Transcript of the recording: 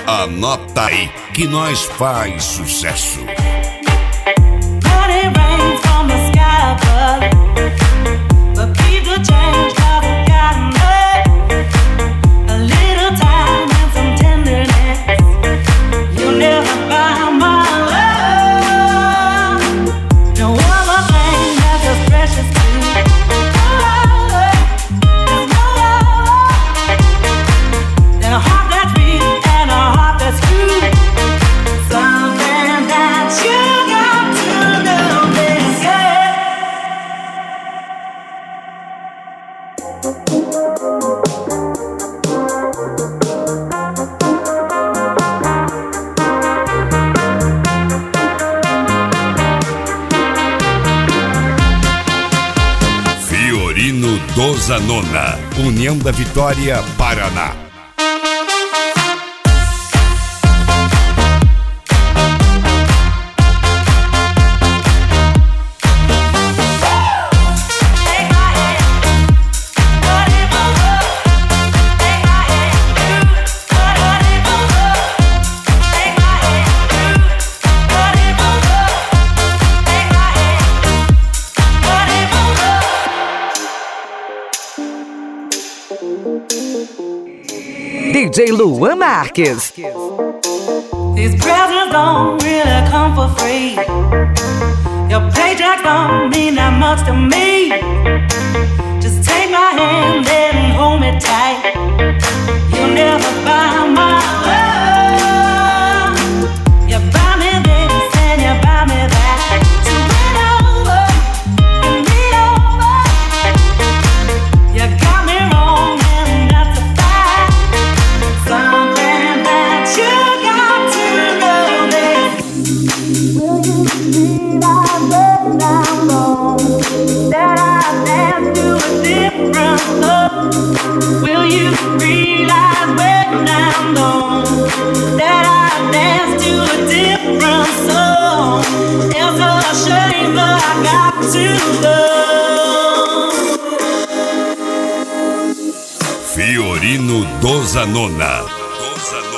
Anota aí que nós faz sucesso. Money rains from the sky above, but people change 'cause they got a little time and some tenderness. You'll never buy my love. No other thing that's as precious to me. There's no love than a heart that's beat and a heart that's true. Something that you got to know, they say. Fiorino do Zanona, União da Vitória, Paraná. DJ Luan Marques. These presents don't really come for free. Your paycheck don't mean that much to me. Just take my hand and hold me tight. You'll never buy my love. You buy me this and you buy me that. So win over and be over. You got me wrong and that's a fact. Something that you got to know this. Will you realize when I'm gone that I dance to a different song? Will you realize when I'm gone that I dance to a different song? It's a shame but I got to go. Fiorino do Zanona.